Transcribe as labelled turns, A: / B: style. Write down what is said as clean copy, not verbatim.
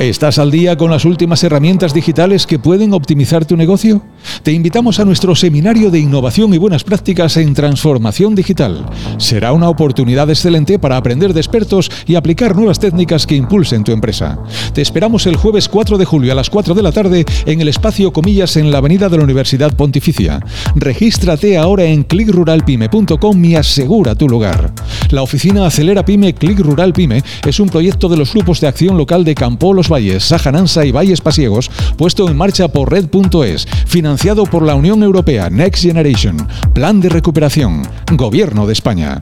A: ¿Estás al día con las últimas herramientas digitales que pueden optimizar tu negocio? Te invitamos a nuestro seminario de innovación y buenas prácticas en transformación digital. Será una oportunidad excelente para aprender de expertos y aplicar nuevas técnicas que impulsen tu empresa. Te esperamos el jueves 4 de julio a las 4 de la tarde en el espacio Comillas en la Avenida de la Universidad Pontificia. Regístrate ahora en clickruralpyme.com y asegura tu lugar. La oficina Acelera Pyme Click Rural Pyme es un proyecto de los grupos de acción local de Campo Los Valles, Saja Nansa y Valles Pasiegos, puesto en marcha por Red.es, financiado por la Unión Europea Next Generation, Plan de Recuperación, Gobierno de España.